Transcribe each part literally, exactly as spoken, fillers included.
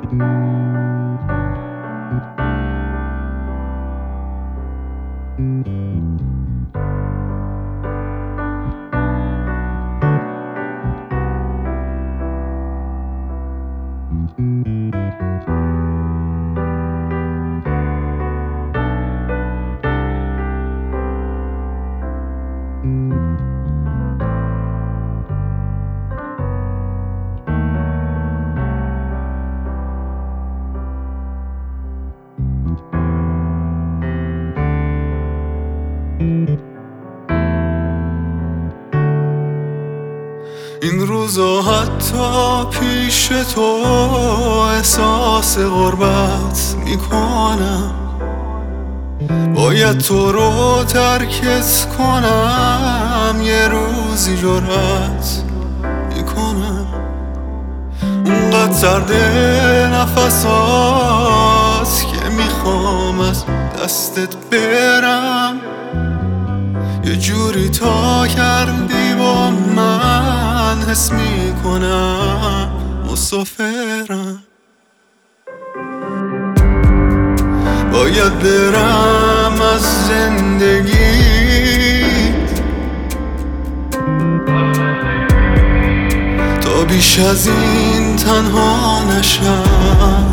این روزا حتی پیش تو احساس غربت میکنم، باید تو رو ترکت کنم، یه روزی جرأت میکنم. اونقدر سرد نفسات که میخوام از دستت برم، یه جوری تا کردی با من حس میکنم مسافرم. باید برم از زندگی، تا بیش از این تنها نشم.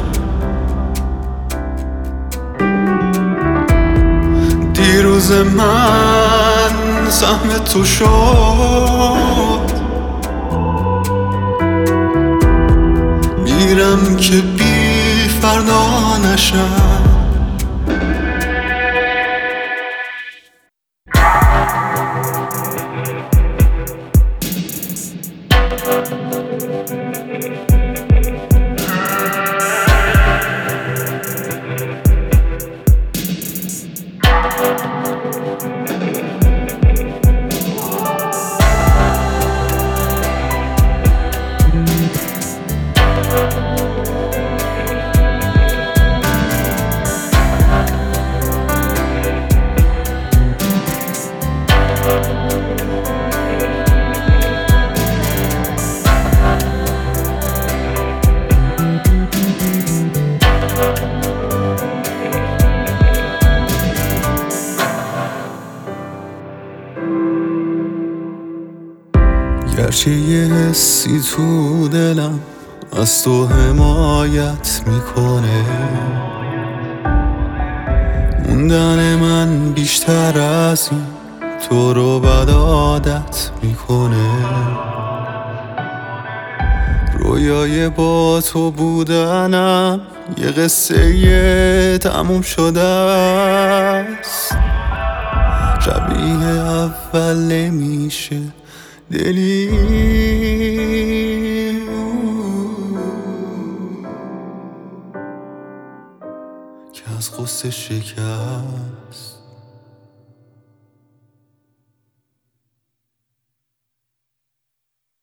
دیروز من سهم تو شد، میرم که بی فردا نشم. گرچه یه حسی تو دلم از تو حمایت میکنه، موندن من بیشتر از این تو رو بد عادت میکنه. رویای با تو بودنم یه قصه تموم شده است، شبیه اول نمیشه دلی که از غصه شکست.